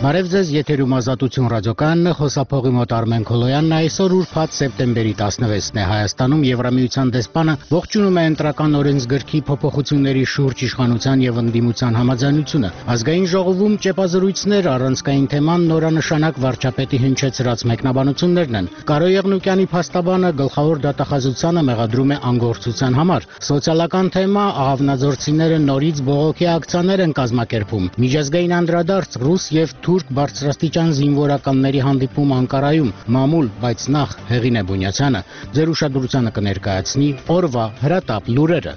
Բարև ձեզ, եթերում Ազատություն ռադիոկայանն է, խոսափողի մոտ Արմեն Քոլոյանն է, այսօր ուրբաթ սեպտեմբերի 16-ն է Հայաստանում Եվրամիության դեսպանը ողջունում է ընտրական օրենսգրքի փոփոխությունների շուրջ իշխանության եւ ընդդիմության համաձայնությունը։ Ազգային ժողովում ճեպազրույցներ, առանցքային թեման նորանշանակ վարչապետի հնչեցրած մեկնաբանություններն են։ Կարո Եղնուկյանի փաստաբանը գլխավոր դատախազությանը մեղադրում է անգործության համար։ Սոցիալական թեմա աղավնաձորցիները նորից բողոքի ակցիաներ են կազմակերպում։ Միջազգային անդրադարձ ռուս եւ թուրք բարձրաստիճան զինվորականների հանդիպում Անկարայում, մամուլ, բայց նախ Հեղինե Բունյացյանը ձեր ուշադրությանը կներկայացնի օրվա հրատապ լուրերը։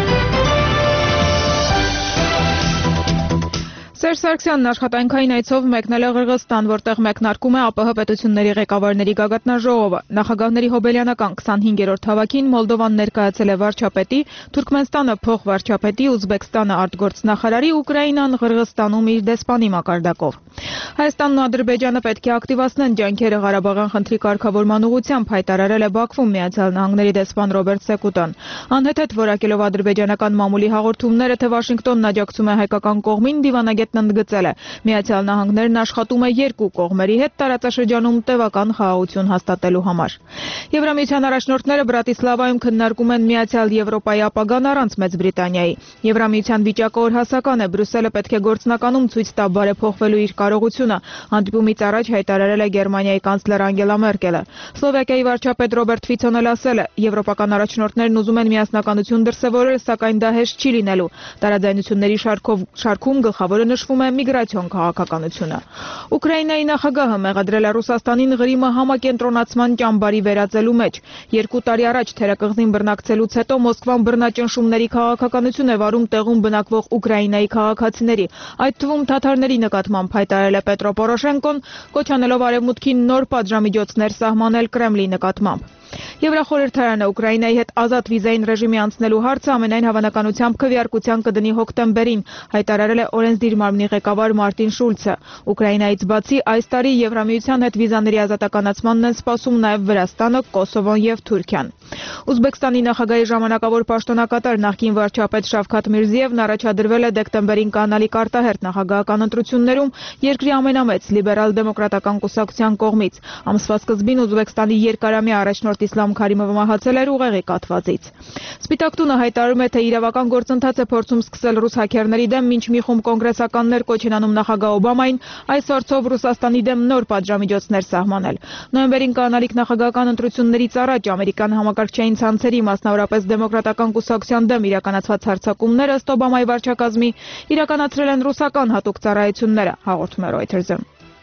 Սերժ Սարգսյանն աշխատանքային այցով մեկնել է Ղրղստան, որտեղ մեկնարկում է ԱՊՀ պետությունների ղեկավարների գագաթնաժողովը։ Նախագահների հոբելյանական 25-րդ հավաքին Մոլդովան ներկայացել է վարչապետի, Թուրքմենստանը փոխվարչապետի, Ուզբեկստանը արտգործնախարարի, Ուկրաինան Ղրղստանում իր դեսպանի մակարդակով։ Հայաստանն ու Ադրբեջանը պետք է ակտիվացնեն ջանքերը Ղարաբաղյան խնդրի կարգավորման ուղղությամբ, հայտարարել է Բաքվում Միացյալ Նահանգների դեսպան Ռոբերտ Սեկուտան։ Անհեթեթ որակելով ադրբեջանական մամուլի հաղորդումները, թե Վաշինգտոնն աջակցում է հայկական կողմին, դիվանագետն ընդգծել է. Միացյալ Նահանգներն աշխատում է երկու կողմերի հետ տարածաշրջանում տևական խաղաղություն հաստատելու համար։ Եվրամիության առաջնորդները Բրատիսլավայում քննարկում են Միացյալ Եվրոպայի ապագան առանց Մեծ Բրիտանիայի։ Եվրամիության վիճակը օրհասական է, Բրյուսելը պետք է գործնականում ցույց տա բարեփոխվելու իր կարողությունը, հանդիպումից առաջ հայտարարել է Գերմանիայի կանցլեր Անգելա Մերկելը։ Սլովակիայի վարչապետ Ռոբերտ Ֆիցոն էլ ասել է. Եվրոպական առաջնորդներն ուզում են միասնականություն դրսևորել, սակայն դա հեշտ չի լինելու։ Տարաձայնությունների շարքում գլխավորը նշվում է միգրացիոն քաղաքականությունը։ Ուկրաինայի նախագահը մեղադրել է Ռուսաստանին Ղրիմը համակենտրոնացման ճամբարի վերածելու մեջ։ 2 տարի առաջ թերակղզին բռնակցելուց հետո Մոսկվան բռնաճնշումների քաղաքականություն է վարում տեղում բնակվող Ուկրաինայի քաղաքացիների, այդ թվում թաթարների նկատմամբ, հայտարարել է Պետրո Պորոշենկոն, կոչ անելով արևմուտքին նոր պատժամիջոցներ սահմանել Կրեմլի նկատմամբ։ Եվրախորհրդարանը Ուկրաինայի հետ ազատ վիզային ռեժիմի անցնելու հարցը ամենայն հավանականությամբ քվեարկության կդնի հոկտեմբերին, հայտարարել է օրենսդիր մարմնի ղեկավար Մարտին Շուլցը։ Ուկրաինայից բացի այս տարի Եվրամիության հետ վիզաների ազատականացմանն են սպասում նաև Վրաստանը, Կոսովոն եւ Թուրքիան։ Ուզբեկստանի նախագահի ժամանակավոր պաշտոնակատար նախկին վարչապետ Շավքաթ Միրզիևն առաջադրվել է դեկտեմբերին կանալիք արտահերթ նախագահական ընտրություններում երկրի ամենամեծ լիբերալ դեմոկրատական կուսակցության կողմից։ Ամսվա սկզբին Ուզբեկստանի երկարամյա առաջնորդ Իսլամ Քարիմովը մահացել էր ուղեղի կաթվածից։ Սպիտակ տունը հայտարարում է, թե իրավական գործընթաց է փորձում սկսել ռուս հաքերների դեմ, մինչ մի խումբ կոնգրեսականներ կոչ են անում նախագահ Օբամային այս հարցով Ռուսաստանի դեմ նոր պատժամիջոցներ սահմանել։ Նոյեմբերին կանալիք նախագահական ընտրություններից առաջ ամերիկյան համակարգչային ցանցերի, մասնավորապես դեմոկրատական կուսակցության դեմ իրականացված հարձակումները ըստ Օբամայի վարչակազմի իրականացրել են ռուսական հատուկ ծառայությունները, հաղորդում է Reuters-ը։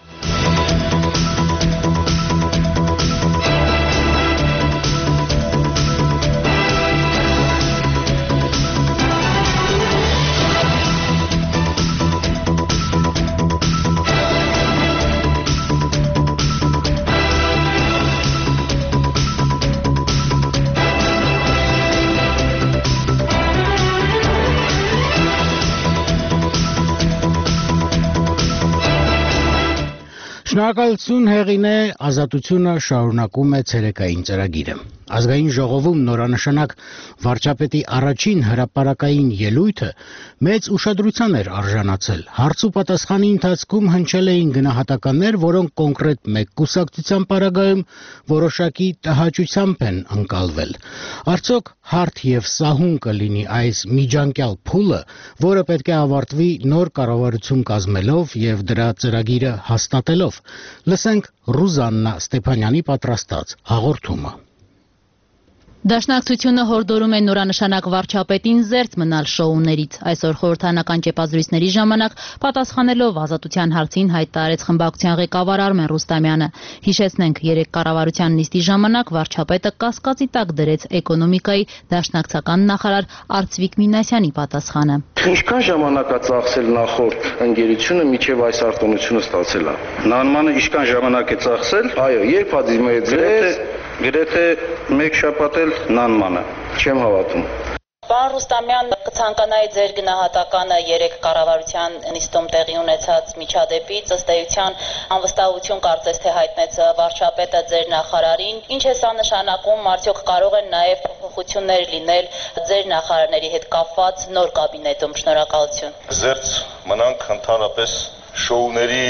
Շնորհակալություն Հեղինե, Ազատությունը շարունակում է ցերեկային ծրագիրը։ Ազգային ժողովում նորանշանակ վարչապետի առաջին հրապարակային ելույթը մեծ ուշադրության էր արժանացել։ Հարց ու պատասխանի ընթացքում հնչել էին գնահատականներ, որոնք կոնկրետ մեկ կուսակցության պարագայում որոշակի տհաճությամբ են ընկալվել։ Արդյոք հարթ եւ սահուն կլինի այս միջանկյալ փուլը, որը պետք է ավարտվի նոր կառավարություն կազմելով եւ դրա ծրագիրը հաստատելով։ Լսենք Ռուզաննա Ստեփանյանի պատրաստած հաղորդումը։ Դաշնակցությունը հորդորում է նորանշանակ վարչապետին զերծ մնալ շոուներից։ Այսօր խորհրդարանական ճեպազրույցների ժամանակ պատասխանելով ազատության հարցին հայտարարեց խմբակցության ղեկավար Արմեն Ռուստամյանը։ Հիշեցնենք, 3 կառավարության նիստի ժամանակ վարչապետը կասկածի տակ դրեց էկոնոմիկայի դաշնակցական նախարար Արծվիկ Մինասյանի պատասխանը։ Ինչքան ժամանակ է ծախսել նախորդ ընկերությունը միջև այս արտոնությունը ստացել է։ Նանմանը ինչքան ժամանակ է ծախսել, այո, երբ դիմեցրեց գրեթե 1 շաբաթ էլ նանմանը, չեմ հավատում։ Պարոն Ռուստամյան, կցանկանայի ձեր գնահատականը 3 կառավարության նիստում տեղի ունեցած միջադեպից, ըստ էության անվստահություն կարծես թե հայտնեց վարչապետը ձեր նախարարին։ Ինչ է սա նշանակում, արդյոք կարող են նաև փոփոխություններ լինել ձեր նախարարների հետ կապված նոր կաբինետում։ Շնորհակալություն։ Զերծ մնանք ընդհանրապես շոուների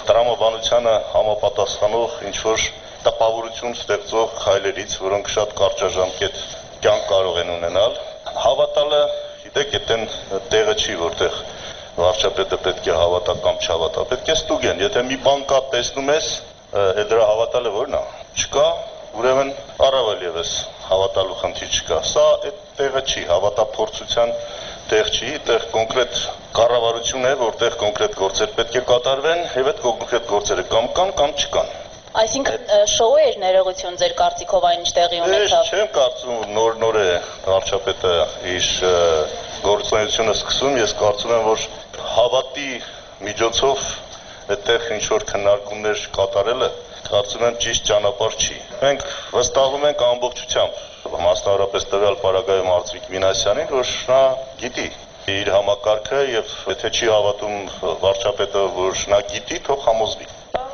տրամաբանությանը համապատասխանող ինչ-որ տպավորություն ստեղծող քայլերից, որոնք շատ կարճաժամկետ կյանք կարող են ունենալ։ Հավատալը, գիտեք, այդտեն տեղը չի, որտեղ վարչապետը պետք է հավատա կամ չհավատա, պետք է ստուգեն, եթե մի բան կա տեսնում ես, դրա հավատալը որն է, չկա, ուրեմն առավել ևս հավատալու խնդիր չկա, սա այդ տեղը չի, հավատափորձության տեղ չի, այդտեղ կոնկրետ կառավարություն է, որտեղ կոնկրետ գործեր պետք է կատարվեն, եւ այդ կոնկրետ գործերը կամ կան, կամ չկան։ Այսինքն շոու էր ներողություն ձեր կարծիքով այն ինչ տեղի ունեցավ։ Ես չեմ կարծում նոր է վարչապետը իր գործունեությունը սկսում, ես կարծում եմ, որ հավատի միջոցով այդտեղ ինչ-որ քննարկումներ կատարելը կարծում եմ ճիշտ ճանապարհ չի։ Մենք վստահում ենք ամբողջությամբ, մասնավորապես տվյալ պարագայում Արծվիկ Մինասյանին, որ նա գիտի իր համակարգը եւ եթե չի հավատում վարչապետը, որ նա գիտի, թող համոզվի։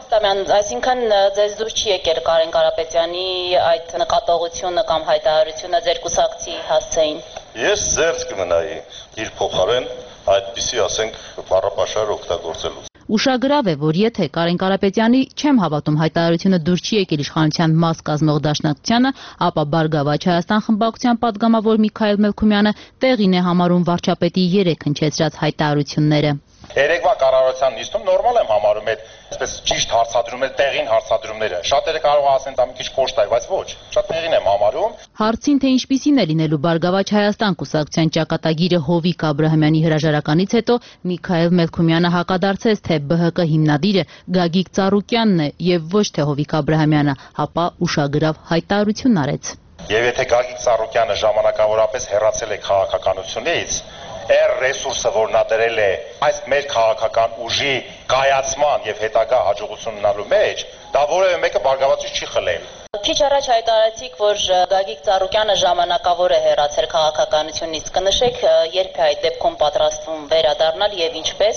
Այսինքն ձեզ դուր չի եկել Կարեն Կարապետյանի այդ նկատողությունը կամ հայտարարությունը ձեր կուսակցի հասցեին։ Ես զերծ կմնայի իր փոխարեն այդպիսի, ասենք, բառապաշար օգտագործելուց։ Ուշագրավ է, որ եթե Կարեն Կարապետյանի չեմ հավատում հայտարարությունը դուր չի եկել իշխանության մաս կազմող դաշնակցությանը, ապա Բարգավաճ Հայաստան խմբակցության պատգամավոր Միքայել Մելքումյանը տեղին է համարում վարչապետի 3 հնչեցրած հայտարարությունները։ Երեկվա կառավարության նիստում նորմալ եմ համարում այդ այսպես ճիշտ հարցադրումները, տեղին հարցադրումները։ Շատերը կարող ասեն դա մի քիչ կոշտ է, բայց ոչ, շատ տեղին եմ համարում։ Հարցին թե ինչպիսին է լինելու Բարգավաճ Հայաստան կուսակցության ճակատագիրը Հովիկ Աբրահամյանի հրաժարականից հետո Միքայել Մելքումյանը հակադարձեց, թե ԲՀԿ հիմնադիրը Գագիկ Ծառուկյանն է եւ ոչ թե Հովիկ Աբրահամյանը, հապա ուշագրավ հայտարարություն արեց։ Եվ եթե Գագիկ Ծառուկյանը ժամանակավորապես հեռացել է քաղաքականությունից, ռեսուրսը, որ նա դրել է այս մեր քաղաքական ուժի կայացման եւ հետագա հաջողություն ունենալու մեջ, դա որևէ մեկը Բարգավաճից չի խլել։ Քիչ առաջ հայտարարեցիք, որ Գագիկ Ծառուկյանը ժամանակավոր է հեռացել քաղաքականությունից։ Կնշեք, երբ է այդ դեպքում պատրաստվում վերադառնալ եւ ինչպես։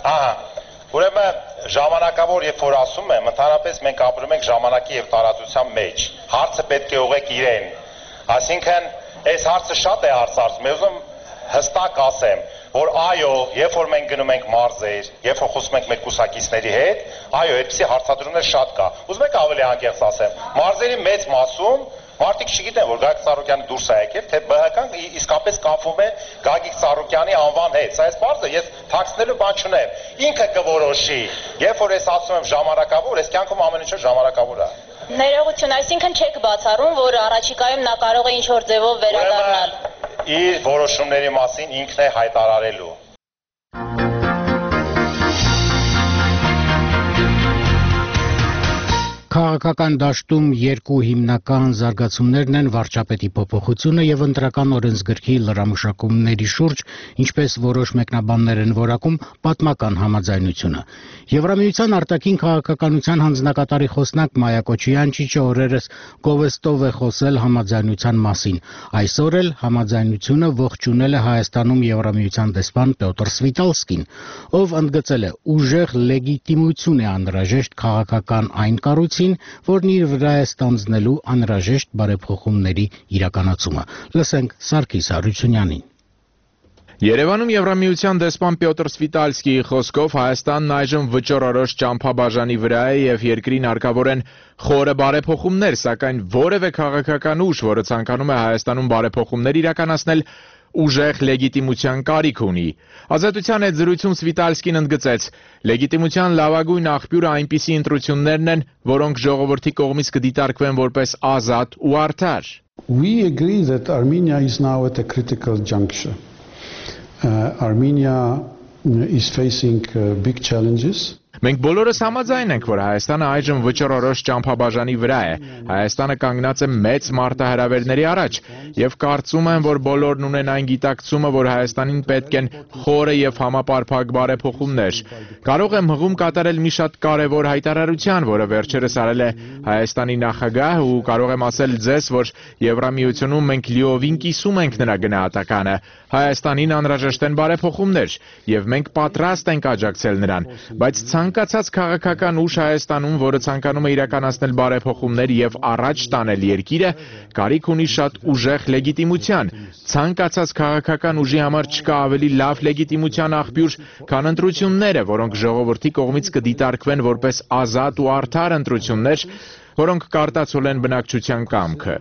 Ուրեմն ժամանակավոր, երբ որ ասում եմ, ընդհանրապես մենք ապրում ենք ժամանակի եւ տարածության մեջ։ Հարցը պետք է ուղղեք իրեն։ Այսինքն, այս հարցը շատ է հարցարվում։ Ես ուզում հստակ ասեմ, որ այո, երբ որ մենք գնում ենք մարզեր, երբ որ խոսում ենք մեր կուսակիցների հետ, այո, այդպիսի հարցադրումներ շատ կա։ Ուզում եք ավելի անկեղծ ասեմ, մարզերի մեծ մասում մարդիկ չգիտեն, որ Գագիկ Ծառուկյանը դուրս է եկել, թե ԲՀԿ-ն իսկապես կապվում է Գագիկ Ծառուկյանի անվան հետ։ Սա այս բարձր, ես թաքցնելու բան չունեմ։ Ինքը կորոշի, երբ որ ես ասում եմ ժամանակավոր, այս կյանքում ամեն ինչը ժամանակավոր է։ Ներողություն, այսինքն չեք բացառում, որ առաջիկայում նա կարող է ինչ-որ ձևով վերադառնալ։ Իր որոշումների մասին ինքն է հայտարարելու։ Քաղաքական դաշտում երկու հիմնական զարգացումներն են վարչապետի փոփոխությունը եւ ընտրական օրենսգրքի լրամշակումների շուրջ, ինչպես որոշ մեկնաբաններ են որակում, պատմական համաձայնությունը։ Եվրամիության արտաքին քաղաքականության հանձնակատարի խոսնակ Մայա Կոչյանչիչը օրերս գովեստով է խոսել համաձայնության մասին։ Այսօր էլ համաձայնությունը ողջունել է Հայաստանում Եվրամիության դեսպան Պյոտր Սվիտալսկին, ով ընդգծել է ուժեղ լեգիտիմություն է անհրաժեշտ քաղաքական այն կառույցին, որն իր վրա է ստանձնելու անհրաժեշտ բարեփոխումների իրականացումը։ Լսենք Սարգիս Հարությունյանին։ Երևանում Եվրամիության դեսպան Պյոտր Սվիտալսկիի խոսքով Հայաստանն այժմ վճռորոշ ճամփաբաժանի վրա է եւ երկրին հարկավոր են խորը բարեփոխումներ, սակայն որևէ քաղաքական ուժ, որը ցանկանում է Հայաստանում բարեփոխումներ իրականացնել, ուժեղ լեգիտիմության կարիք ունի։ Ազատության հետ զրույցում Սվիտալսկին ընդգծեց. լեգիտիմության լավագույն աղբյուրը այնպիսի ընտրություններն են, որոնք ժողովրդի կողմից կդիտարկվեն որպես ազատ ու արդար։ We agree that Armenia is now at a critical juncture. Armenia is facing big challenges. Մենք բոլորս համաձայն ենք, որ Հայաստանը այժմ վճռորոշ ճամփաբաժանի վրա է։ Հայաստանը կանգնած է մեծ մարտահրավերների առաջ եւ կարծում եմ, որ բոլորն ունեն այն գիտակցումը, որ Հայաստանին պետք են խորը եւ համապարփակ բարեփոխումներ։ Կարող եմ հղում կատարել մի շատ կարեւոր հայտարարության, որը վերջերս արել է Հայաստանի նախագահ ու կարող եմ ասել ձեզ, որ Եվրամիությունում մենք լիովին կիսում ենք նրա գնահատականը։ Հայաստանին անհրաժեշտ են բարեփոխումներ եւ մենք պատրաստ ենք աջակցել նրան, բայց ցանկացած Ցանկացած քաղաքական ուժ Հայաստանում, որը ցանկանում է իրականացնել բարեփոխումներ եւ առաջ տանել երկիրը, կարիք ունի շատ ուժեղ լեգիտիմության։ Ցանկացած քաղաքական ուժի համար չկա ավելի լավ լեգիտիմության աղբյուր, քան ընտրությունները, որոնք ժողովրդի կողմից կդիտարկվեն որպես ազատ ու արդար ընտրություններ, որոնք կարտացոլեն բնակչության կամքը։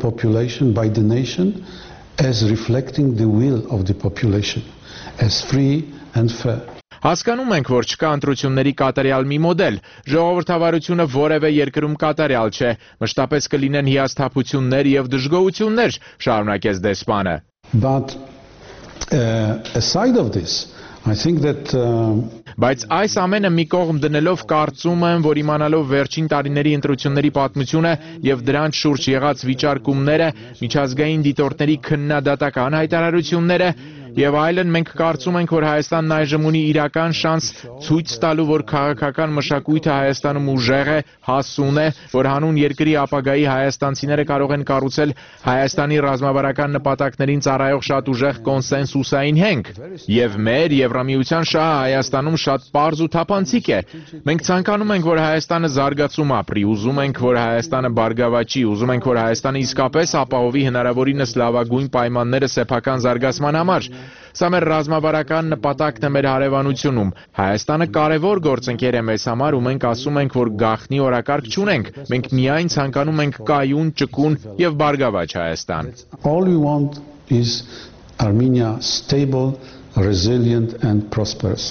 As reflecting the will of the population, as free and fair. Հասկանում ենք, որ չկա ընտրությունների կատարյալ մի մոդել, ժողովրդավարությունը որևէ երկրում կատարյալ չէ, մշտապես կլինեն հիասթափություններ եւ դժգոհություններ, շարունակեց դեսպանը։ But aside of this, I think that Բայց այս ամենը մի կողմ դնելով կարծում եմ, որ իմանալով վերջին տարիների ընտրությունների պատմությունը եւ դրանց շուրջ եղած վիճարկումները, միջազգային դիտորդների քննադատական հայտարարությունները եւ այլն, մենք կարծում ենք, որ Հայաստանն այժմ ունի իրական շանս ցույց տալու, որ քաղաքական մշակույթը Հայաստանում ուժեղ է, հասուն է, որ հանուն երկրի ապագայի հայաստանցիները կարող են կառուցել Հայաստանի ռազմավարական նպատակներին ծառայող շատ ուժեղ կոնսենսուսային հենք։ Եվ մեր Եվրամիության շահը Հայաստանում շատ պարզ ու թափանցիկ է։ Մենք ցանկանում ենք, որ Հայաստանը զարգացում ապրի, ուզում ենք, որ Հայաստանը բարգավաճի, ուզում ենք, որ Հայաստանը իսկապես ապահովի հնարավորինս լավագույն պայմանները սեփական զարգացման համար։ Սա մեր ռազմավարական նպատակն է մեր հարևանությունում։ Հայաստանը կարևոր գործընկեր է մեզ համար ու մենք ասում ենք, որ գաղտնի օրակարգ չունենք։ Մենք միայն ցանկանում ենք կայուն, ճկուն եւ բարգավաճ Հայաստան։ All we want is Armenia stable, resilient and prosperous.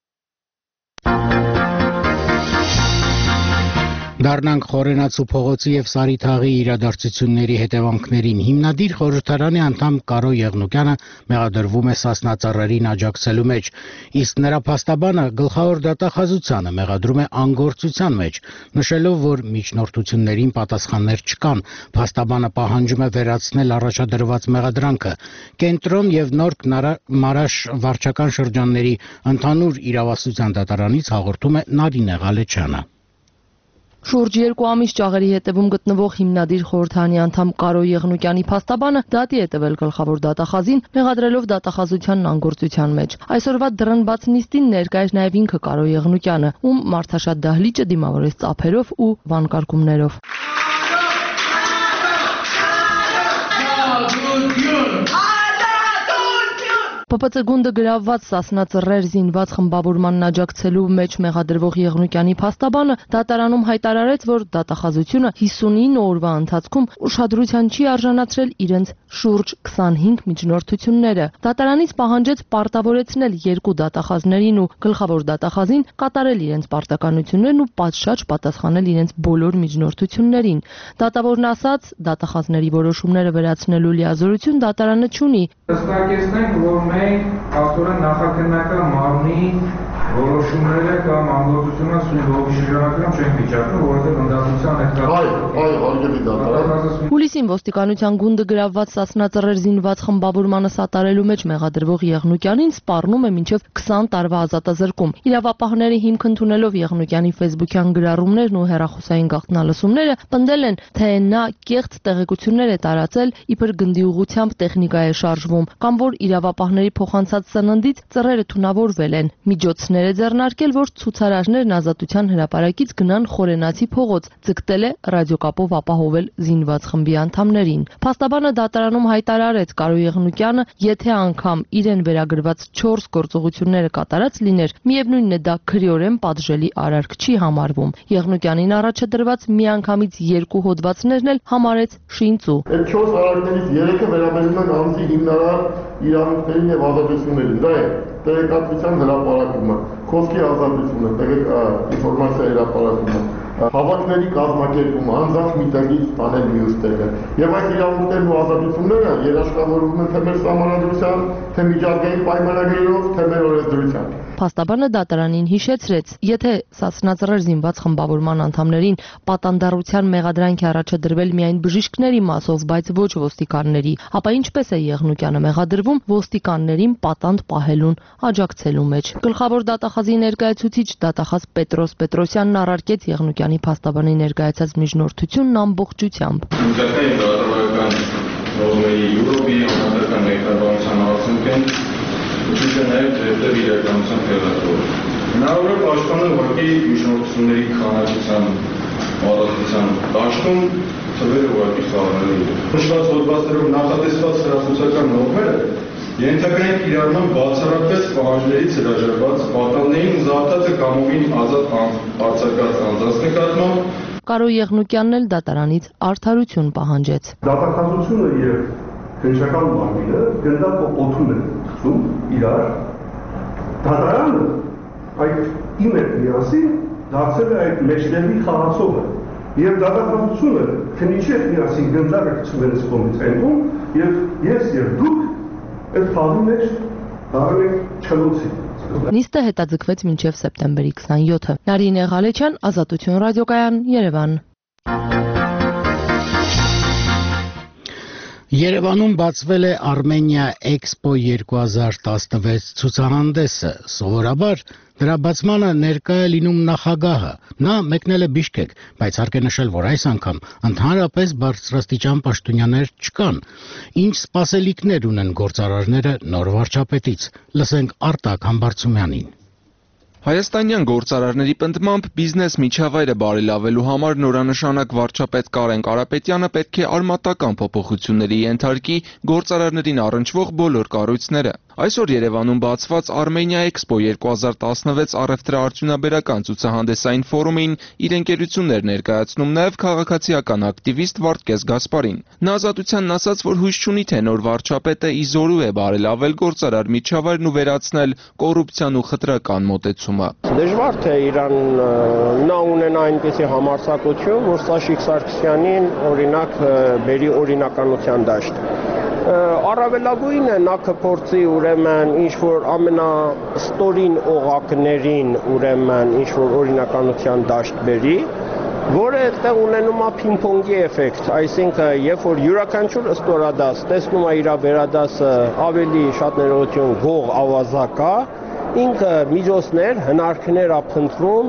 Դառնանք Խորենացու փողոցի եւ Սարիթաղի իրադարձությունների հետևանքներին։ Հիմնադիր խորհրդարանի անդամ Կարո Եղնուկյանը մեղադրվում է Սասնածառերին աջակցելու մեջ, իսկ նրա փաստաբանը գլխավոր դատախազությանը մեղադրում է անգործության մեջ, նշելով, որ միջնորդություններին պատասխաններ չկան։ Փաստաբանը պահանջում է վերացնել առաջադրված մեղադրանքը։ Կենտրոն եւ Նորք Մարաշ վարչական շրջանների ընդհանուր իրավասության դատարանից հաղորդում է Նարինե Ղալեչյանը։ Շուրջ 2 ամիս ճաղերի հետևում գտնվող հիմնադիր խորհրդարանի անդամ Կարո Եղնուկյանի փաստաբանը դատի է տվել գլխավոր դատախազին, մեղադրելով դատախազությանն անգործության մեջ։ Այսօրվա դռնբաց նիստին ներկա էր նաև ինքը Կարո Եղնուկյանը, ում մարդաշատ դահլիճը դիմավորեց ծափերով ու վանկարկումներով։ ՊՊՑ գունդը գրավված Սասնածռեր զինված խմբավորմանն աջակցելու մեջ մեղադրվող Եղնուկյանի փաստաբանը դատարանում հայտարարեց, որ դատախազությունը 59 օրվա ընթացքում ուշադրության չի արժանացրել իրենց շուրջ 25 միջնորդությունները։ Դատարանից պահանջեց պարտավորեցնել երկու դատախազներին ու գլխավոր դատախազին կատարել իրենց պարտականություններն ու պատշաճ պատասխանել իրենց բոլոր միջնորդություններին։ Դատավորն ասաց, դատախազների որոշումները վերացնելու լիազորություն դատարանը չունի։ Հստակեցնենք, որ մենք աստորեն նախաքննական մարմնի որոշումները կամ անգործությունը սույնողի շրջանակում չեն վիճակում, որովհետև ընդդիմության հետ Հուլիսին ոստիկանության գունդը գրավված Սասնածռեր զինված խմբավորմանը սատարելու մեջ մեղադրվող Եղնուկյանին սպառնում է մինչև 20 տարվա ազատազրկում։ Իրավապահները հիմք ընդունելով Եղնուկյանի ֆեյսբուքյան գրառումներն ու հեռախոսային գաղտնալսումները պնդել են, թե նա կեղծ տեղեկություններ է տարածել, իբր գնդի ուղղությամբ տեխնիկա է շարժվում, կամ որ իրավապահների փոխանցած սննդից ծռերը թունավորվել են։ Միջոցներ է ձեռնարկել, որ ցուցարարներն Ազատության հրապարակից գնան Խորենացի փողոց, ձգտել է ռադիոկապով ապահովել զինված խմբի անդամներին։ Փաստաբանը դատարանում հայտարարեց Կարո Եղնուկյանը, եթե անգամ իրեն վերագրված 4 գործողությունները կատարած լիներ, միևնույնն է դա քրեորեն պատժելի արարք չի համարվում։ Եղնուկյանին առաջ դրված միանգամից 2 հոդվածներն էլ համարեց շինծու։ Այդ 4 արարքներից 3-ը վերաբերում են անձի հիմնարար իրավունքներին եւ ազատություններին։ Դա է տեղեկատվության հրապարակումը, խոսքի ազատությունը, ինֆորմացիա հրապարակումը, հավաքների կազմակերպումը, անձանց մի տեղից տանել մյուս տեղը։ Եվ այս իրավունքներն ու ազատությունները երաշխավորվում են թե մեր սահմանադրությամբ, թե միջազգային պայմանագրերով, թե մեր օրենսդրությամբ։ Փաստաբանը դատարանին հիշեցրեց, եթե Սասնածռեր զինված խմբավորման անդամներին պատանդառության մեղադրանք է առաջադրվել միայն բժիշկների մասով, բայց ոչ ոստիկանների, ապա ինչպես է Եղնուկյանը մեղադրվում ոստիկաններին պատանդ պահելուն աջակցելու մեջ։ Գլխավոր դատախազի ներկայացուցիչ դատախազ Պետրոս Պետրոսյանն առարկեց Եղնուկյանի փաստաբանի ներկայացած միջնորդությունն ամբողջությամբ։ Միջազգային դատարանական նորմերի Եվրոպի համապատասխան մեկնաբանության արդյունքին Ուշիչը նաև ձերտև իրականության տեղադրող։ Նա Հնարավոր է պաշտպանը ուղղակի միջնորդությունների քանակության մոտեցության դաշտում թվերը ուղղակի խառնելու։ Նշված հոդվածներով նախատեսված հրացուցական նորմերը ենթակա են կիրառման բացառապես պահանջներից հրաժարված պատանդային զարթածը կամովին ազատ արձակած անձանց նկատմամբ Կարո Եղնուկյանն էլ դատարանից արդարություն պահանջեց։ Դատախազությունը եւ քննչական մարմինը գնդակ օթուն են գցում իրար։ Դատարանը այդ իմ հետ միասին դարձել է այդ մեջտեղի խաղացողը եւ դատախազությունը քննիչի հետ միասին գնդակը գցում են կողմից այնտում եւ ես եւ դուք այդ խաղի մեջ դառել եք չլոցի։ Նիստը հետաձգվեց մինչև սեպտեմբերի 27-ը։ Նարինե Ղալեչյան, Ազատություն ռադիոկայան, Երևան։ Երևանում բացվել է Armenia Expo 2016 ցուցահանդեսը։ Սովորաբար դրա բացմանը ներկա է լինում նախագահը։ Նա մեկնել է Բիշկեք, բայց հարկ է նշել, որ այս անգամ ընդհանրապես բարձրաստիճան պաշտոնյաներ չկան։ Ինչ սպասելիքներ ունեն գործարարները նոր վարչապետից։ Լսենք Արտակ Համբարձումյանին։ Հայաստանյան գործարարների պնդմամբ բիզնես միջավայրը բարելավելու համար նորանշանակ վարչապետ Կարեն Կարապետյանը պետք է արմատական փոփոխությունների ենթարկի գործարարներին առնչվող բոլոր կառույցները։ Այսօր Երևանում բացված Armenia Expo 2016 առևտրաարդյունաբերական ցուցահանդեսային ֆորումին իր ընկերություններ ներկայացնում նաև քաղաքացիական ակտիվիստ Վարդգես Գասպարին։ Նա Ազատությանն ասաց, որ հույս չունի, թե նոր վարչապետը ի զորու է բարելավել գործարար միջավայրն ու վերացնել կոռուպցիան ու խտրական մոտեցումը։ Դժվար թե Իրան նա ունենա այնպիսի համարձակություն, որ Սաշիկ Սարգսյանին օրինակ բերի օրինականության դաշտ։ Առավելագույնը նա կփորձի ուրեմն ինչ-որ ամենաստորին օղակներին ուրեմն ինչ-որ օրինականության դաշտ բերի, որը այդտեղ ունենում է փինգ-փոնգի էֆեկտ, այսինքն երբ որ յուրաքանչյուր ստորադաս տեսնում է իր վերադասը ավելի շատ ներողություն գող ավազակա, ինքը միջոցներ, հնարքներ ապընտրում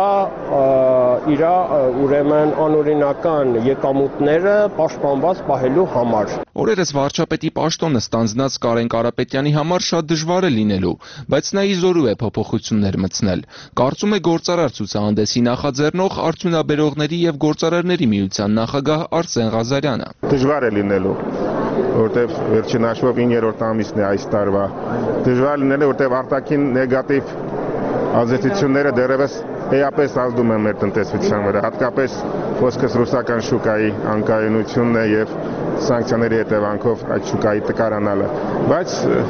իր ուրեմն անօրինական եկամուտները պաշտպանված պահելու համար։ Օրերս վարչապետի պաշտոնը ստանձնած Կարեն Կարապետյանի համար շատ դժվար է լինելու, բայց նա ի զորու է փոփոխություններ մտցնել։ Կարծում է գործարար ցուցահանդեսի նախաձեռնող արդյունաբերողների եւ գործարարների միության նախագահ Արսեն Ղազարյանը։ Դժվար է լինելու, որտեղ վերջին հաշվով 9-րդ ամիսն է այս տարվա։ Դժվար լինելու, որտեղ արտաքին նեգատիվ ազդեցությունները դեռևս էապես ազդում են մեր տնտեսության վրա, հատկապես խոսքս ռուսական շուկայի անկայունությունն է եւ սանկցիաների հետևանքով այդ շուկայի տկարանալը, բայց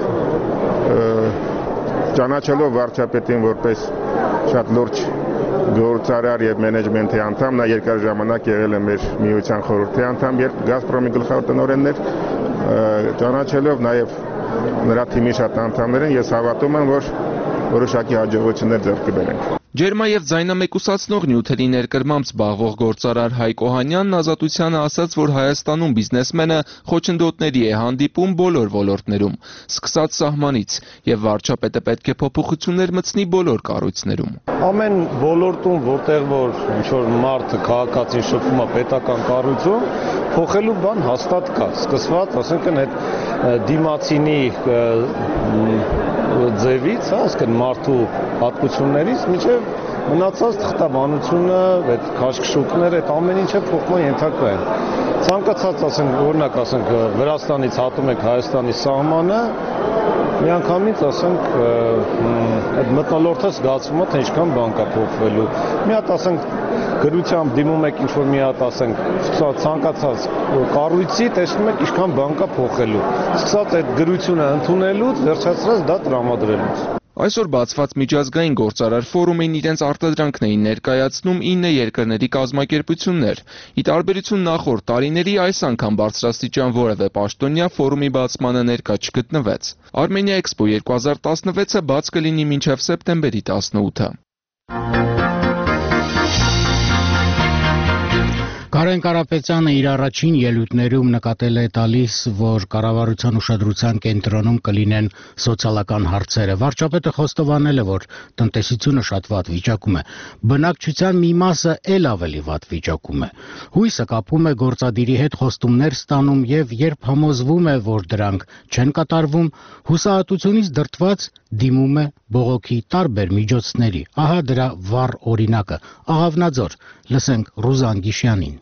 ճանաչելով վարչապետին որպես շատ լուրջ գործարար եւ մենեջմենթի անդամ, նա երկար ժամանակ եղել է մեր միության խորհրդի անդամ, երբ Գազպրոմի գլխավոր տնօրենն էր, ճանաչելով նաեւ նրա թիմի շատ անդամներին, ես հավատում եմ, որ որոշակի հաջողություններ ձեռք կբերենք։ Ջերմա եւ ձայնամեկուսացնող նյութերի ներկրմամբ զբաղվող գործարար Հայկ Օհանյանն Ազատությանը ասաց, որ Հայաստանում բիզնեսմենը խոչընդոտների է հանդիպում բոլոր ոլորտներում, սկսած սահմանից, եւ վարչապետը պետք է փոփոխություններ մտցնի բոլոր կառույցներում։ Ամեն ոլորտում, որտեղ որ ինչ-որ մարդը քաղաքացին շփվում է պետական կառույցում, փոխելու բան հաստատ կա։ Սկսված, ասենք այդ դիմացինի ձևից, ասենք մարդու հատկություններից մինչև մնացած թղթաբանությունը, այդ քաշքշուկները, այդ ամեն ինչը փոխման ենթակա են։ Ցանկացած, ասենք, օրինակ, ասենք, Վրաստանից հատում եք Հայաստանի սահմանը, միանգամից, ասենք, այդ մթնոլորտը զգացվում է, թե ինչքան բան կա փոխվելու։ Մի հատ, ասենք, գրությամբ դիմում եք ինչ-որ մի հատ, ասենք, ցանկացած կառույցի, տեսնում եք ինչքան բան կա փոխելու։ Սկսած այդ գրությունը ընդունելուց, վերջացրած դա տրամադրելուց։ Այսօր բացված միջազգային գործարար ֆորումին իրենց արտադրանքն էին ներկայացնում 9 երկրների կազմակերպություններ։ Ի տարբերություն նախորդ տարիների, այս անգամ բարձրաստիճան որևէ պաշտոնյա ֆորումի բացմանը ներկա չգտնվեց։ Armenia Expo 2016-ը բաց կլինի մինչև սեպտեմբերի 18-ը։ Արեն Կարապետյանը իր առաջին ելույթներում նկատել է տալիս, որ կառավարության ուշադրության կենտրոնում կլինեն սոցիալական հարցերը։ Վարչապետը խոստովանել է, որ տնտեսությունը շատ վատ վիճակում է, բնակչության մի մասը էլ ավելի վատ վիճակում է։ Հույսը կապում է գործադիրի հետ խոստումներ ստանում եւ երբ համոզվում է, որ դրանք չեն կատարվում, հուսահատությունից դրդված դիմում է բողոքի տարբեր միջոցների։ Ահա դրա վառ օրինակը՝ Աղավնաձոր։ Լսենք Ռուզան Գիշյանին։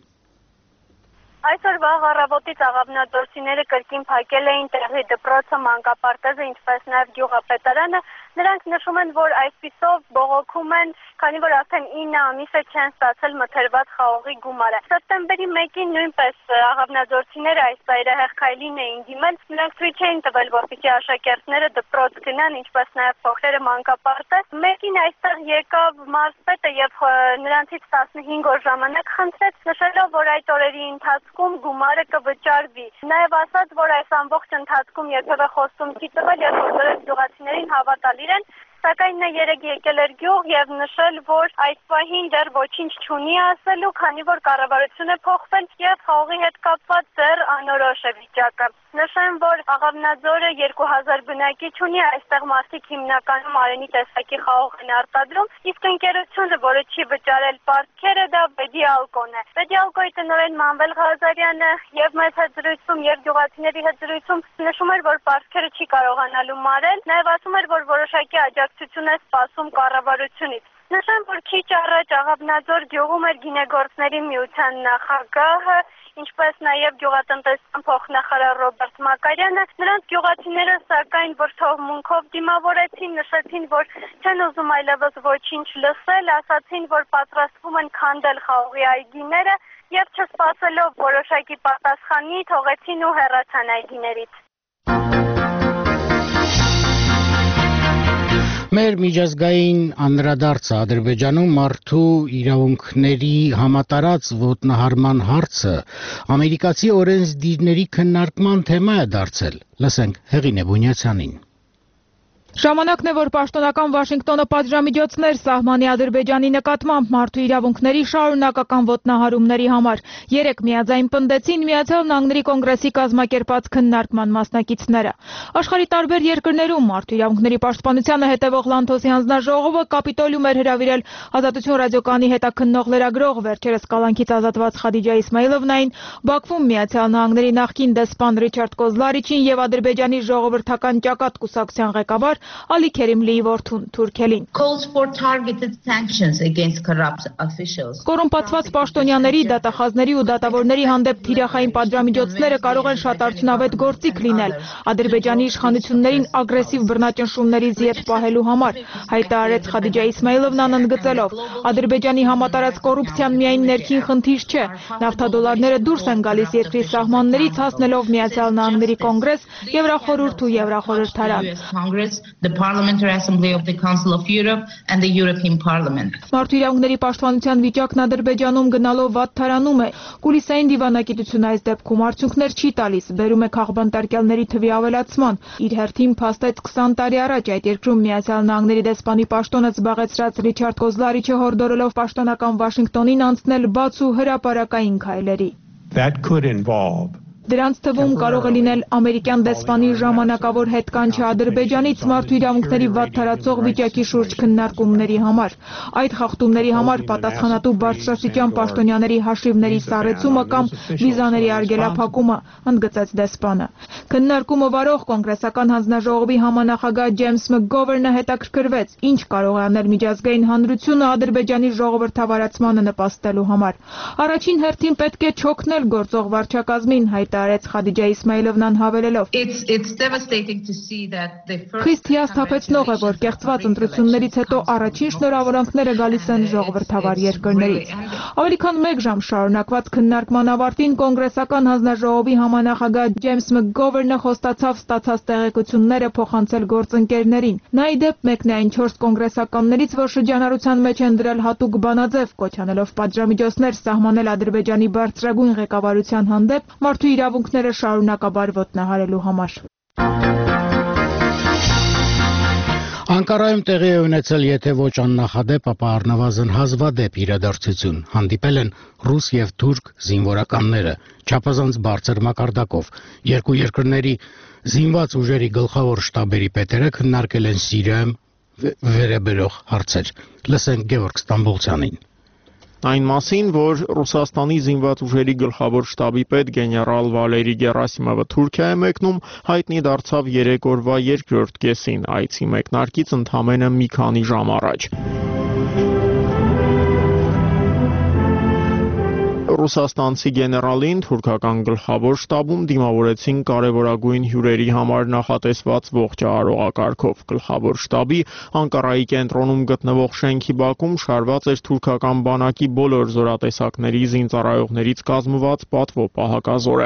Այսօր վաղ առավոտից աղավնաձորցիները կրկին փակել էին տեղի դպրոցը, մանկապարտեզը, ինչպես նաև գյուղապետարանը։ Նրանք նշում են, որ այսպիսով բողոքում են, քանի որ արդեն 9 ամիս է չեն ստացել մթերված խաղողի գումարը։ Սեպտեմբերի 1-ին նույնպես աղավնաձորցիները այս ծայրահեղ քայլին էին դիմել։ Նրանք ցույց էին տվել, որպեսզի աշակերտները դպրոց գնան, ինչպես նաև փոքրերը մանկապարտեզ։ 1-ին այստեղ եկավ մարզպետը եւ նրանցից 15 օր ժամանակ խնդրեց, նշելով, որ այդ օրերի ընթացքում գումարը կվճարվի։ Նաև ասաց, որ այս ամբողջ ընթացքում երբևէ խոստում չի տվել եւ բոլոր գյուղացիներին հավատալիր են, սակայն նա երեկ եկել էր գյուղ եւ նշել, որ այս պահին դեռ ոչինչ չունի ասելու, քանի որ կառավարությունը փոխվել եւ խաղողի հետ կապված դեռ անորոշ է վիճակը։ Նշեմ, որ Աղավնաձորը 2000 բնակիչ ունի, այստեղ մարդիկ հիմնականում արենի տեսակի խաղող են արտադրում, իսկ ընկերությունը, որը չի վճարել պարտքերը, դա Վեդիալկոն է։ Վեդիալկոյի տնօրեն Մանվել Ղազարյանը եւ մեծ հետ զրույցում եւ գյուղացիների հետ զրույցում նշում էր, որ պարտքերը չի կարողանալու մարել, նաեւ ասում էր, որ որոշակի աջակցություն է սպասում կառավարությունից։ Նշեմ, որ քիչ առաջ Աղավնաձոր գյուղում էր գինեգործների միության նախագահը, ինչպես նաև գյուղատնտեսության փոխնախարար Ռոբերտ Մակարյանը։ Նրանց գյուղացիները սակայն որ թողմունքով դիմավորեցին, նշեցին, որ չեն ուզում այլևս ոչինչ լսել, ասացին, որ պատրաստվում են քանդել խաղողի այգիները եւ չսպասելով որոշակի պատասխանի թողեցին ու հեռացան այգիներից։ Մեր միջազգային անդրադարձը Ադրբեջանում մարդու իրավունքների համատարած ոտնահարման հարցը ամերիկացի օրենսդիրների քննարկման թեմա է դարձել։ Լսենք Հեղինե Բունյացյանին։ Ժամանակն է, որ պաշտոնական Վաշինգտոնը պատժամիջոցներ սահմանի Ադրբեջանի նկատմամբ մարդու իրավունքների շարունակական ոտնահարումների համար։ Երեկ միաձայն պնդեցին Միացյալ Նահանգների կոնգրեսի կազմակերպած քննարկման մասնակիցները։ Աշխարհի տարբեր երկրներում մարդու իրավունքների պաշտպանությանը հետևող Լանթոսի հանձնաժողովը Կապիտոլիում էր հրավիրել Ազատություն ռադիոկայանի հետաքննող լրագրող, վերջերս կալանքից ազատված Խադիջա Իսմայիլովնային, Բաքվում Միացյալ Նահանգների նախկին դեսպան Ռիչարդ Կոզլարիչին եւ Ադրբեջանի ժողովրդական ճակատ կուսակցության ղեկավար Ալի Քերիմլիի որդուն Թուրքելին։ Կոռումպացված պաշտոնյաների, դատախազների ու դատավորների հանդեպ թիրախային պատժամիջոցները կարող են շատ արդյունավետ գործիք լինել Ադրբեջանի իշխանություններին ագրեսիվ բռնաճնշումներից ետ պահելու համար, հայտարարեց Խադիջա Իսմայիլովնան ընդգծելով. Ադրբեջանի համատարած կոռուպցիան միայն ներքին խնդիր չէ, նավթադոլարները դուրս են գալիս երկրի սահմաններից, հասնելով Միացյալ Նահանգների կոնգրես, Եվրախորհուրդ ու Եվրախորհրդարան։ The Parliamentary Assembly of the Council of Europe and the European Parliament. Մարդու իրավունքների պաշտպանության վիճակն Ադրբեջանում գնալով վատթարանում է։ Կուլիսային դիվանագիտությունը այս դեպքում արդյունքներ չի տալիս, բերում է քաղբանտարկյալների թվի ավելացման։ Իր հերթին փաստեց 20 տարի առաջ այդ երկրում Միացյալ Նահանգների դեսպանի պաշտոնը զբաղեցրած Ռիչարդ Կոզլարիչը հորդորելով պաշտոնական Վաշինգտոնին անցնել բաց ու հրապարակային քայլերի։ That could involve Դրանց թվում կարող է լինել ամերիկյան դեսպանի ժամանակավոր հետկանչը Ադրբեջանից մարդու իրավունքների վատթարացող վիճակի շուրջ քննարկումների համար, այդ խախտումների համար պատասխանատու բարձրաստիճան պաշտոնյաների հաշիվների սառեցումը կամ վիզաների արգելափակումը, ընդգծեց դեսպանը։ Քննարկումը վարող կոնգրեսական հանձնաժողովի համանախագահ Ջեյմս Մկգովերնը հետաքրքրվեց, ինչ կարող է անել միջազգային հանրությունը Ադրբեջանի ժողովրդավարացմանը նպաստելու համար։ Առաջին հերթին պետք է չօգնել գործող վարչակազմին, հայտարարեց Խադիջա Իսմայիլովնան հավելելով. Խիստ հիասթափեցնող է, որ կեղծված ընտրություններից հետո առաջին շնորհավորանքները գալիս են ժողովրդավար երկրներից։ Ավելի քան 1 ժամ շարունակված քննարկման ավարտին կոնգրեսական հանձնաժողովի համանախագահ Ջեյմս Մկգովերնը խոստացավ ստացած տեղեկությունները փոխանցել գործընկերներին։ Նա ի դեպ մեկն է այն 4 կոնգրեսականներից, որ շրջանառության մեջ են դրել հատուկ բանաձև, կոչանելով պատժամիջոցներ սահմանել Ադրբեջանի բարձրագույն ղեկավարության հանդեպ մարդու իրավունքները շարունակաբար ոտնահարելու համար։ Անկարայում տեղի է ունեցել եթե ոչ աննախադեպ, ապա առնվազն հազվադեպ իրադարձություն։ Հանդիպել են ռուս եւ թուրք զինվորականները, չափազանց բարձր մակարդակով։ Երկու երկրների զինված ուժերի գլխավոր շտաբերի պետերը քննարկել են Սիրիայում վերաբերող հարցեր։ Լսենք Գևորգ Ստամբոլցյանին։ Այն մասին, որ Ռուսաստանի զինված ուժերի գլխավոր շտաբի պետ գեներալ Վալերի Գերասիմովը Թուրքիա է մեկնում, հայտնի դարձավ 3 օրվա երկրորդ կեսին, այցի մեկնարկից ընդամենը մի քանի ժամ առաջ։ Ռուսաստանցի գեներալին թուրքական գլխավոր շտաբում դիմավորեցին կարևորագույն հյուրերի համար նախատեսված ողջ արարողակարգով։ Գլխավոր շտաբի Անկարայի կենտրոնում գտնվող շենքի բակում շարված էր թուրքական բանակի բոլոր զորատեսակների զինծառայողներից կազմված պատվո պահակազորը։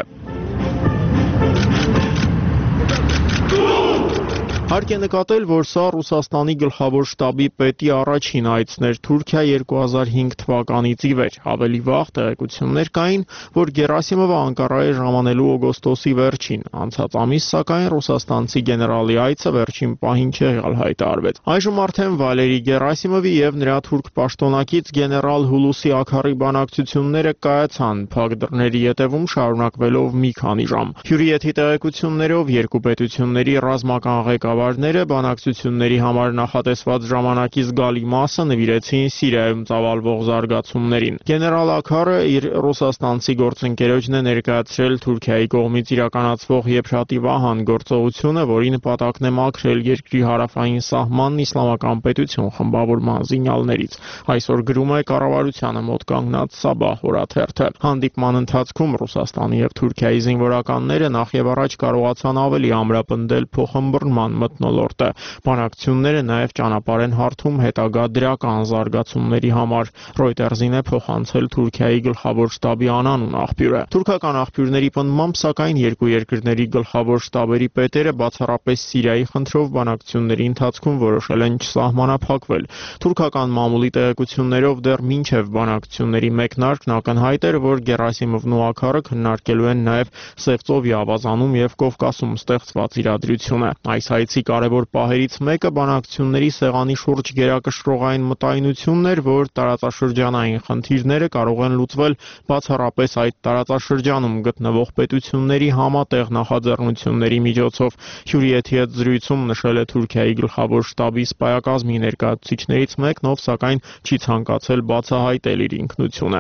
Հարկ է նկատել, որ սա Ռուսաստանի գլխավոր շտաբի պետի առաջին այցն էր Թուրքիա 2005 թվականից ի վեր։ Ավելի վաղ տեղեկություններ կային, որ Գերասիմովը Անկարա է ժամանելու օգոստոսի վերջին։ Անցած ամիս, սակայն, ռուսաստանցի գեներալի այցը վերջին պահին չեղյալ հայտարարվեց։ Այժմ արդեն Վալերի Գերասիմովի եւ նրա թուրք պաշտոնակից գեներալ Հուլուսի Աքարի բանակցությունները կայացան փակ դռների ետևում շարունակվելով մի քանի ժամ։ Հյուրիեթի տեղեկություններով երկու պետությունների ռազմական ղեկավարները բանակցությունների համար նախատեսված ժամանակի զգալի մասը նվիրեցին Սիրիայում ծավալվող զարգացումներին։ Գեներալ Աքարը իր ռուսաստանցի գործընկերոջն է ներկայացրել Թուրքիայի կողմից իրականացվող Եփրատի Վահան գործողությունը, որի նպատակն է մաքրել երկրի հարավային սահմանն իսլամական պետություն խմբավորման զինյալներից։ Այսօր գրում է կառավարությանը մոտ կանգնած Սաբահ օրաթերթը։ Հանդիպման ընթացքում Ռուսաստանի եւ Թուրքիայի զինվորականները նախ եւ առաջ կարողացան ավելի ամրապնդել փոխըմբռնման մթնոլորտը։ Բանակցությունները նաև ճանապարհ են հարթում հետագա դրական զարգացումների համար։ Reuters-ին է փոխանցել Թուրքիայի գլխավոր շտաբի անանուն աղբյուրը։ Թուրքական աղբյուրների պնդմամբ, սակայն, երկու երկրների գլխավոր շտաբերի պետերը բացառապես Սիրիայի խնդրով բանակցությունների ընթացքում որոշել են չսահմանափակվել։ Թուրքական մամուլի տեղեկություններով դեռ մինչև բանակցությունների մեկնարկն ակնհայտ էր, որ Գերասիմովն ու Աքարը քննարկելու են նաև Սևծովի ավազանում եւ Կովկասում ստեղծված իրադրությունը։ Այս այցի կարևոր պահերից մեկը բանակցությունների սեղանի շուրջ գերակշռողային մտայնությունն էր, որ տարածաշրջանային խնդիրները կարող են լուծվել բացառապես այդ տարածաշրջանում գտնվող պետությունների համատեղ նախաձեռնությունների միջոցով։ Հյուրիեթի հետ զրույցում նշել է Թուրքիայի գլխավոր շտաբի սպայակազմի ներկայացուցիչներից մեկն, ով սակայն չի ցանկացել բացահայտել իր ինքնությունը։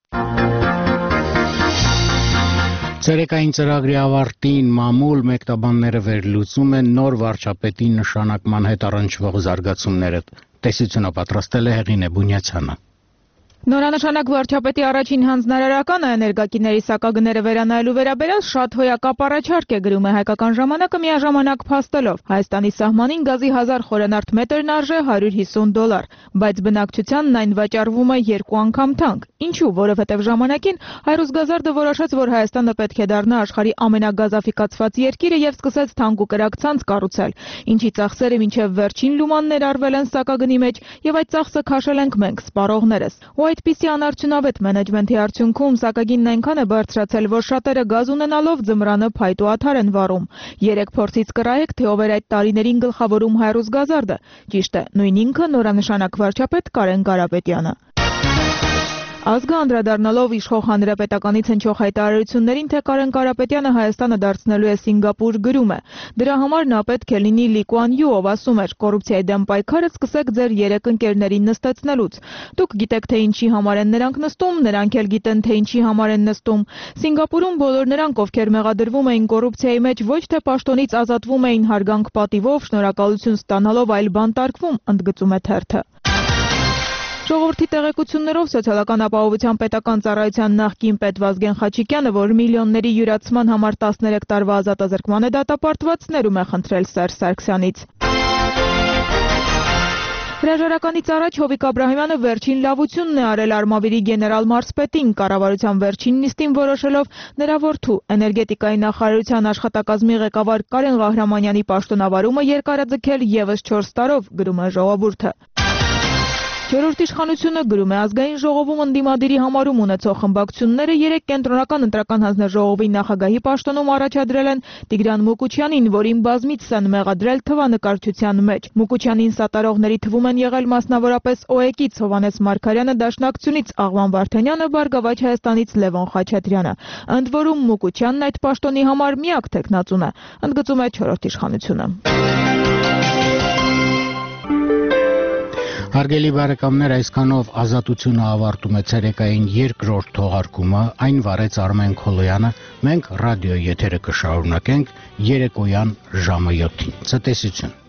Ցերեկային ծրագրի ավարտին մամուլ մեկնաբանները վերլուծում են նոր վարչապետի նշանակման հետ առնչվող զարգացումները։ Տեսությունը պատրաստել է Հեղինե Բունյացյանը։ Նորանշանակ վարչապետի առաջին հանձնարարականը էներգակիրների սակագները վերանայելու վերաբերյալ շատ հոյակապ առաջարկ է, գրում է Հայկական ժամանակը միաժամանակ փաստելով։ Հայաստանի սահմանին գազի 1000 խորանարդ մետրն արժե $150, բայց բնակչությանն այն վաճառվում է 2 անգամ թանկ։ Ինչու՞, որովհետև ժամանակին Հայրուսգազարդը որոշեց, որ Հայաստանը պետք է դառնա աշխարհի ամենագազաֆիկացված երկիրը եւ սկսեց թանկ ու կրակ ցանց կառուցել, ինչի ծախսերը մինչև վերջին լումաններ արվել են սակագնի մեջ եւ այդ ծախսը քաշել ենք մենք սպառողներս։ Այդպիսի անարդյունավետ մենեջմենթի արդյունքում սակագինն այնքան է բարձրացել, որ շատերը գազ ունենալով ձմռանը փայտուաթար են վառում։ 3 փորձից կռահեք, թե ով էր այդ տարիներին գլխավորում Հայրուսգազարդը։ Ճիշտ է, նույն ինքը նորանշանակ վարչապետ Կարեն Կարապետյանը։ Ազգը անդրադառնալով իշխող հանրապետականից հնչող հայտարարություններին, թե Կարեն Կարապետյանը Հայաստանը դարձնելու է Սինգապուր, գրում է. դրա համար նա պետք է լինի Լի Կուան Յու, ով ասում էր. կոռուպցիայի դեմ պայքարը սկսեք ձեր 3 ընկերներին նստեցնելուց։ Դուք գիտեք, թե ինչի համար են նրանք նստում, նրանք էլ գիտեն, թե ինչի համար են նստում։ Սինգապուրում բոլոր նրանք, ովքեր մեղադրվում էին կոռուպցիայի մեջ, ոչ թե պաշտոնից ազատվում էին հարգանք պատիվով, շնորհակալություն ստանալով, այլ բանտարկվում, ընդգծում է թերթը։ Ժողովրդի տեղեկություններով Սոցիալական ապահովության պետական ծառայության նախկին պետ Վազգեն Խաչիկյանը, որ միլիոնների յուրացման համար 13 տարվա ազատազրկման է դատապարտված, ներում է խնդրել Սերժ Սարգսյանից։ Հրաժարականից առաջ Հովիկ Աբրահամյանը վերջին լավությունն է արել Արմավիրի գեներալ մարզպետին, կառավարության վերջին նիստին որոշելով նրա որդու էներգետիկայի նախարարության աշխատակազմի ղեկավար Կարեն Ղահրամանյանի պաշտոնավարումը երկարաձգել եւս 4 տարով, գրում է Ժողովուրդը։ Չորրորդ իշխանությունը գրում է ազգային ժողովում ընդդիմադիրի համարում ունեցող խմբակցությունները 3 կենտրոնական ընտրական հանձնաժողովի նախագահի պաշտոնում առաջադրել են Տիգրան Մուկուչյանին, որին բազմիցս են մեղադրել թվանկարչության մեջ։ Մուկուչյանին սատարողների թվում են եղել մասնավորապես ՕԵԿ-ից Հովհաննես Մարգարյանը, Դաշնակցությունից Աղվան Վարդանյանը, Բարգավաճ Հայաստանից Լևոն Խաչատրյանը։ Ընդ որում Մուկուչյանն այդ պաշտոնի համար միակ թեկնածուն է, ընդգծում է չորրորդ իշխանությունը։ Հարգելի բարեկամներ, այսքանով Ազատությունը ավարտում է ցերեկային երկրորդ թողարկումը, այն վարեց Արմեն Քոլոյանը, մենք ռադիո եթերը կշարունակենք երեկոյան ժամը 7-ին։ Ցտեսություն։